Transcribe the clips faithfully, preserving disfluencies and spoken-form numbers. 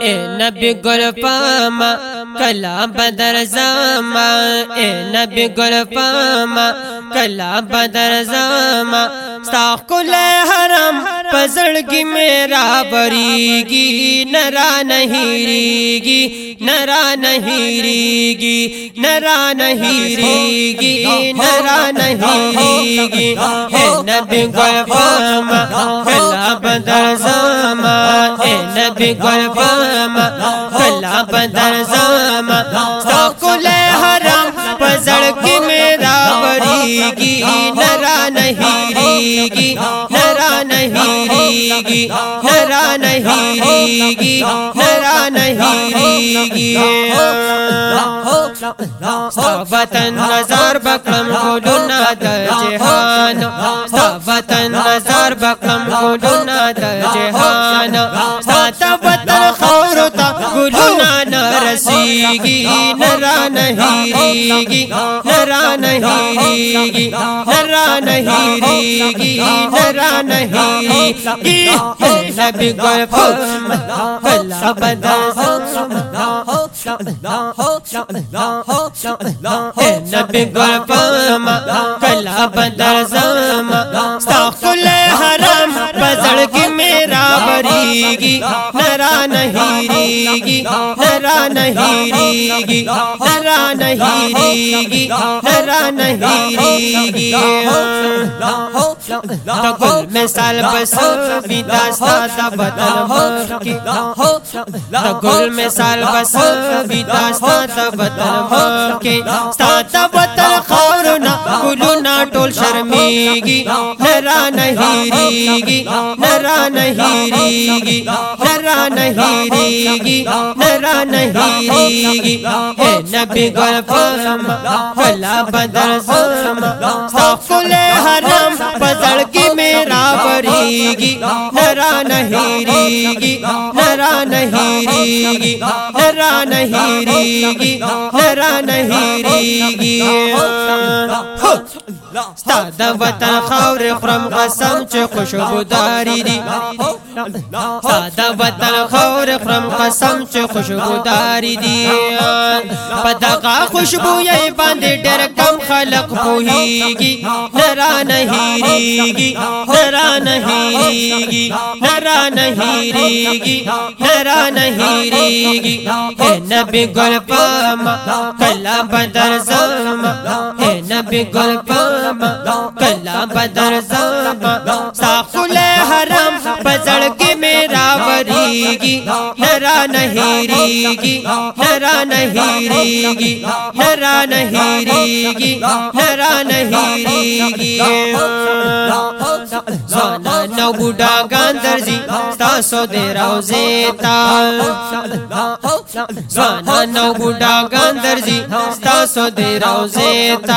ए नबी गुल पामा कला बदर जामा ए नबी गुल पामा कला बदर जामा साकुल हरम पजड़गी मेरा बरीगी नरा नहीं रीगी नरा नहीं रीगी नरा नहीं रीगी नरा नहीं रीगी ए नबी गुल पामा कला बदर जामा ए नबी गुल पामा कला बदर जामा साकुल हरम पजड़गी मेरा बरीगी नरा नहीं रीगी नरा नहीं रीगी नरा नहीं रीगी नरा नहीं रीगी वतन नजर बकरम गुलुना दर जहान वतन नजर बकरम गुलुना दर जहान साता वतन खौरता गुलुना न रसीगी नरा नहीं रीगी नरा नहीं रीगी नरा नहीं रीगी नरा नहीं रीगी नबी गुल पामा कला बदर नबी गुल पामा कला बदर जामा साकुल हरम पजड़गी मेरा बरीगी नरा नहीं रीगी नरा नहीं रीगी नरा नहीं रीगी नरा नहीं रीगी गुल में साल बस विदास्ता दा बदन की गुल में साल बस विदास्ता दा बदन के साता बदन खौरना गुलुना टोल शर्मीगी नरा नहीं रीगी नरा नहीं रीगी नरा नहीं रीगी नरा नहीं रीगी ए नबी गुल पामा कला बदर जामा साकुल हरम पजड़गी मेरा बरीगी नरा नहीं रीगी नरा नहीं रीगी नरा नहीं रीगी नरा नहीं रीगी सादा वतन खौर खुरम कसम च खुशबुदारी दी सादा वतन खौर खुरम कसम च खुशबुदारी दी पदगा खुशबू ये बांधे डर कम खलक पोहीगी नरा नहीं रीगी नरा नहीं रीगी नरा नहीं रीगी नरा नहीं रीगी ए नबी गुल पामा कला बदर जामा ए नबी गुल पामा कला बदर जामा साकुल हरम पजड़गी मेरा बरीगी नरा नहीं रीगी नरा नहीं रीगी नरा नहीं रीगी नरा नहीं रीगी ज़ाना नौ बुढ़ा गांधरजी तासो दे रोज़ेता ज़ाना नौ बुढ़ा गांधरजी तासो दे रोज़ेता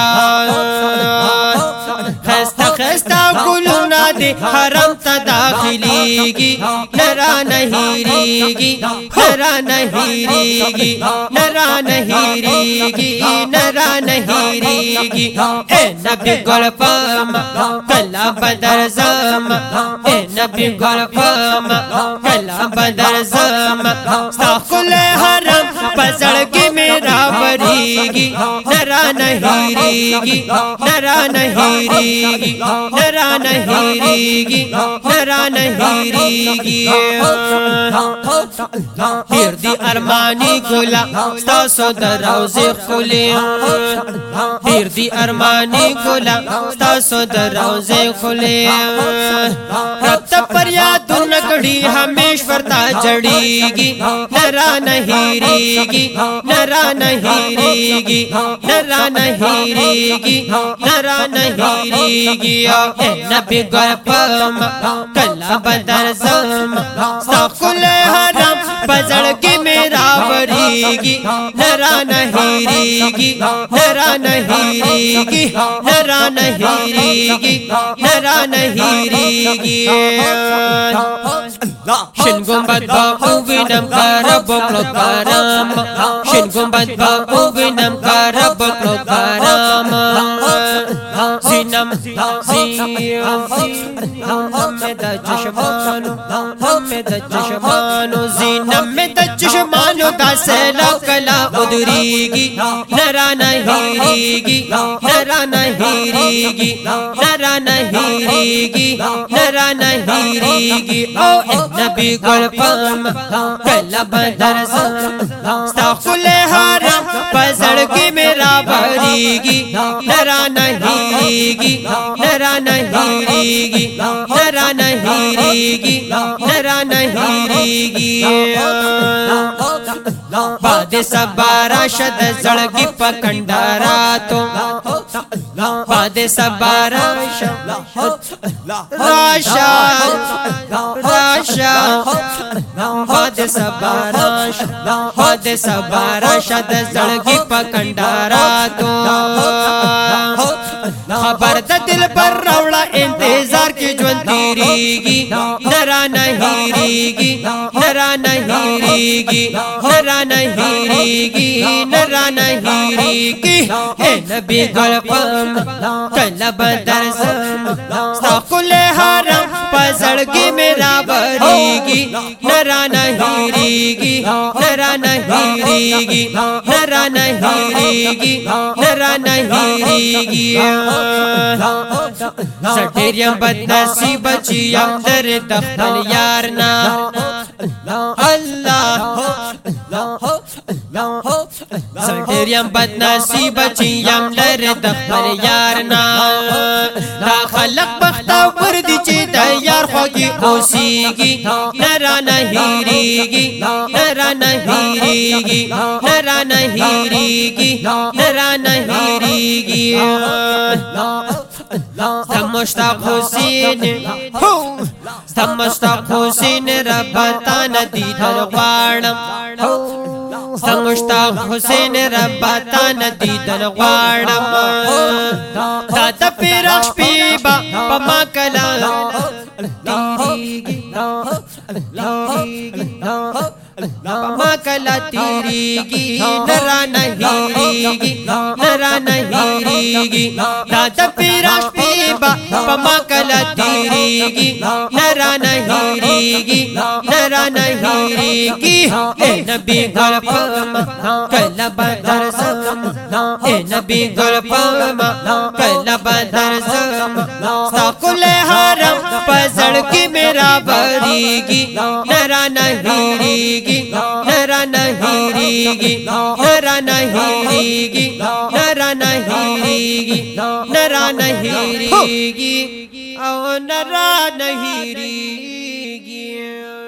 खस्ता खस्ता गुलुना दे हरम ता दाखिलीगी नरा नहीं रीगी नरा नहीं रीगी नरा नहीं रीगी नरा नहीं रीगी ए नबी गुल पामा कला बदर जामा ए नबी गुल पामा कला बदर जामा साकुल हरम पजड़गी मेरा बरीगी नरा नहीं रीगी नरा नहीं रीगी नरा नहीं रीगी नरा नहीं रीगी हिरदी अरमानी गुला तासो दरोज़े खुले हिरदी अरमानी गुला तासो दरोज़े खुले रक्त पर याद नगड़ी हमेश्वरता जड़ीगी नरा नहीं रीगी नरा नहीं रीगी नरा नहीं रीगी नरा नहीं रीगी ए नबी गुल पामा कला बदर जामा साकुल हरम पजड़गी मेरा बरीगी नरा नहीं रीगी नरा नहीं रीगी नरा नहीं रीगी नरा नहीं रीगी Shin gumbad ba uvinam karabok lo karam Shin gumbad ba uvinam karabok lo karam Zinam میں دا چشمانو ہمیں دا چشمانو زینم میں دا چشمانو دا سیلا کلا ادریگی نرا نہیریگی نرا نہیریگی نرا نہیریگی نرا نہیریگی او اے نبی گل پام کلا بدر سام ستا خل حرم پزڑکی میرا بھریگی نرا نہیریگی نرا نہیریگی نرا نہیریگی نرا نہیریگی باد سبارا شد زڑگی پکنڈارا تو باد سبارا شد راشا راشا باد سبارا شد باد سبارا شد زڑگی پکنڈارا تو خبر دا دل پر روڑا انتظار کی جون تیریگی نرا نہیریگی نرا نہیریگی نرا نہیریگی نرا نہیریگی اے نبی گل پام کلا بدر سام ستا کل حرم پزڑگی میرا بریگی نرا نہیریگی نرا نہیریگی نرا نہیریگی نرا نہیریگی سٹیریم بد نصیب چیم در دفتر یارنا اللہ سٹیریم بد نصیب چیم در دفتر یارنا دا خلق بختا وردی چی دا یار خوگی اوسیگی نرا نہیریگی نرا نہیریگی نرا نہیریگی نرا نہیریگی سمشتاق حسین سمشتاق حسین ربتا ندیدن غوارم سمشتاق حسین ربتا ندیدن غوارم دادا پیرخش پیبا پما کلا تیریگی پما کلا تیریگی نرا نہیریگی نرا نہیریگی دادا پیرخش پیبا پما کلا تیریگی نرا نہیریگی نرا نہیریگی اے نبی گل پام کلا بدر سام اے نبی گل پام کلا بدر سام ستا کل حرم پزڑکی میرا بریگی نرا نہیریگی نرا نہیریگی نرا نہیریگی نرا نہیریگی نرا نہیریگی او نرا نہیریگی